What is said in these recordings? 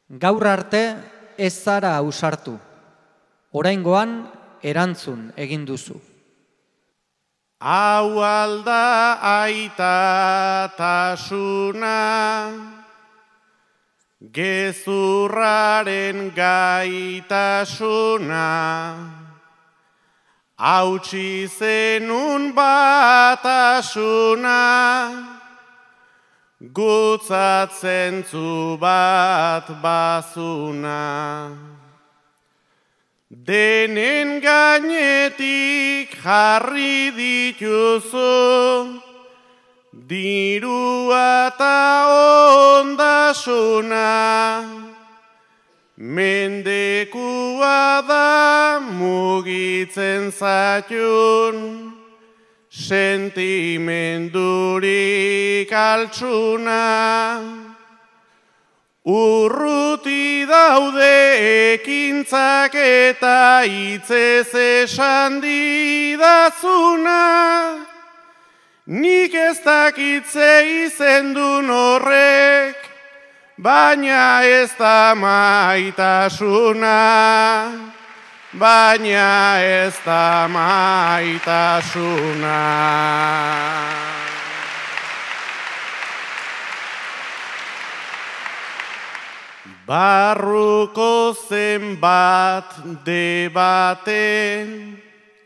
Gaur arte ez zara ausartu, oraingoan erantzun egin duzu. Hau alda aitatasuna, gezurraren gaitasuna, hautsi zenun batasuna, gutzatzen zu bat bazuna. Denen gainetik jarri dituzu, dirua eta ondasuna, mendekua da mugitzen zaitun, sentimendurik altxuna. Urruti daude ekintzak eta hitzez esan didazuna, nik ez dakitze izendun horrek, baina ez da maitasuna, baina ez da maitasuna. Barruko zenbat debate,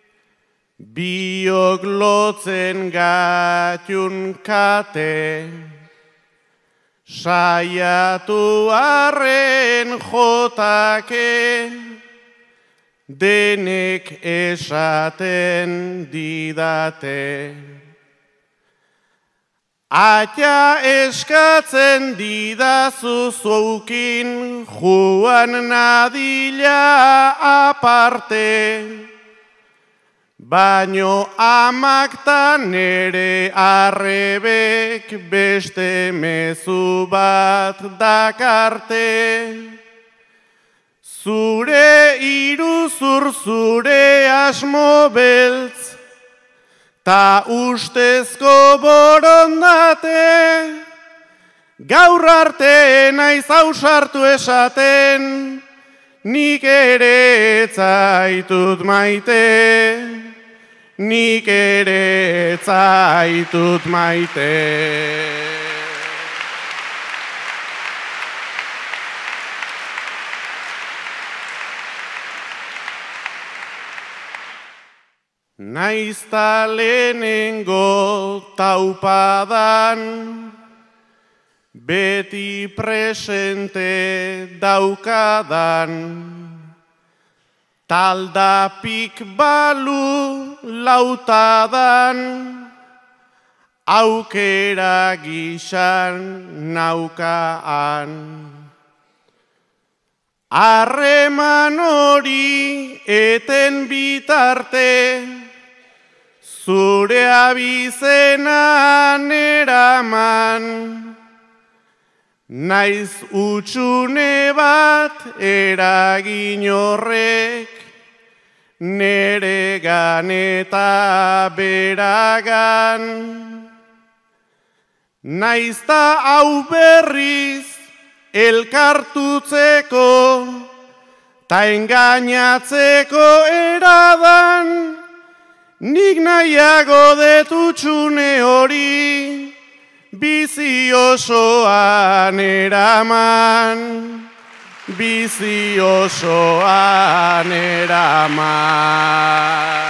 biok lotzen gatun kate, saiatu arren jotake, denek esaten didate. Atia eskatzen didazu zoukin, juan nadila aparte, baino amak ta nere arrebek beste mezu bat dakarte. Zure iruzur, zure asmo beltz, ta ustezko borondate, gaur arte naiz ausartu esaten, nik ere ez zaitut maite, nik ere ez zaitut maite. Naizta lehenengo taupadan, beti presente daukadan, taldapik balu lautadan, aukera gixan naukaan. Harreman hori eten bitarte, zure abizenan eraman, naiz utxune bat eragin horrek, neregan eta beragan. Naizta hau berriz elkartutzeko, ta engainatzeko eradan, nik nahiago detutxune hori, bizi osoan eraman, bizi osoan eraman.